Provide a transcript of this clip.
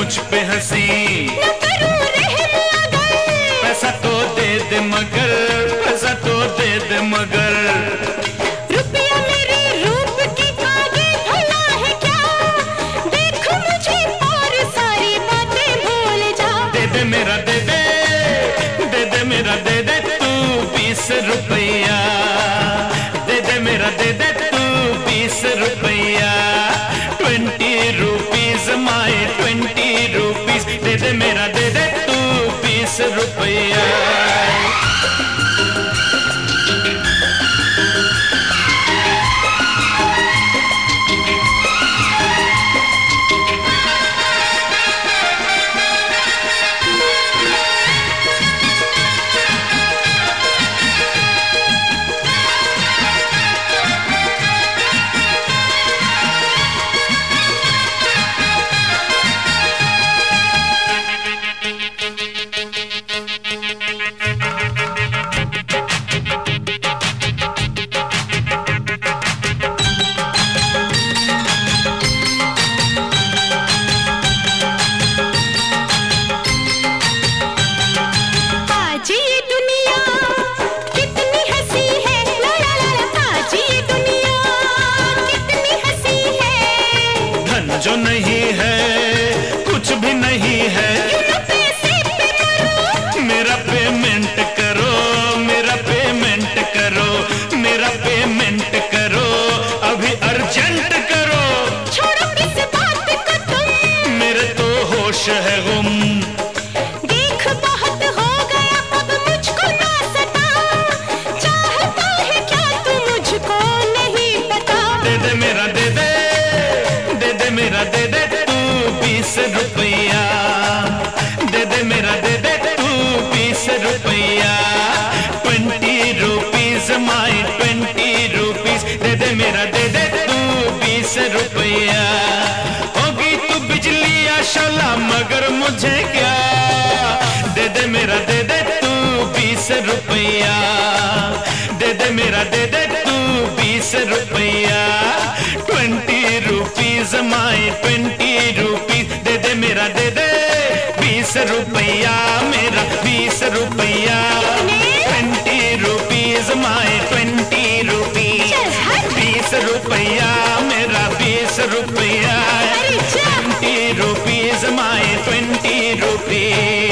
मुझ पे हंसी, न करूं रहम अगर, पैसा तो दे दे मगर, पैसा तो दे दे मगर। रुपया मेरे रूप के आगे भला है क्या, देख मुझे और सारी बातें भूल जा। दे दे मेरा दे दे, दे दे मेरा दे दे तू 20 रुपया, दे दे मेरा दे दे तू 20 रुपया। 20 रुपीज माई 20 रुपीज, दे दे मेरा दे दे तू 20 रुपया। जो नहीं है कुछ भी नहीं है, मेरा पेमेंट करो, मेरा पेमेंट करो, मेरा पेमेंट करो, अभी अर्जेंट करो। छोड़ो किस बात को तुम, मेरे तो होश है गुम, देख बहुत हो गया अब मुझको ना सता, चाहता है क्या तू मुझको नहीं पता। दे दे मेरा दे दे, दे दे मेरा दे दे तू 20 रुपया, दे दे मेरा दे दे तू 20 रुपया। 20 रुपीज माई 20 रुपीज, दे दे मेरा दे दे तू 20 रुपया। होगी तू बिजली या शोला मगर मुझे क्या, दे दे मेरा दे दे तू 20 रुपया, दे दे मेरा दे दे तू 20 रुपया। 20 रुपीज माई 20 रुपीज, दे दे मेरा दे दे 20 रुपया, मेरा 20 रुपया। 20 रुपीज माई 20 रुपीज, 20 रुपया, मेरा 20 रुपया। 20 रुपीज माई 20 रुपीज।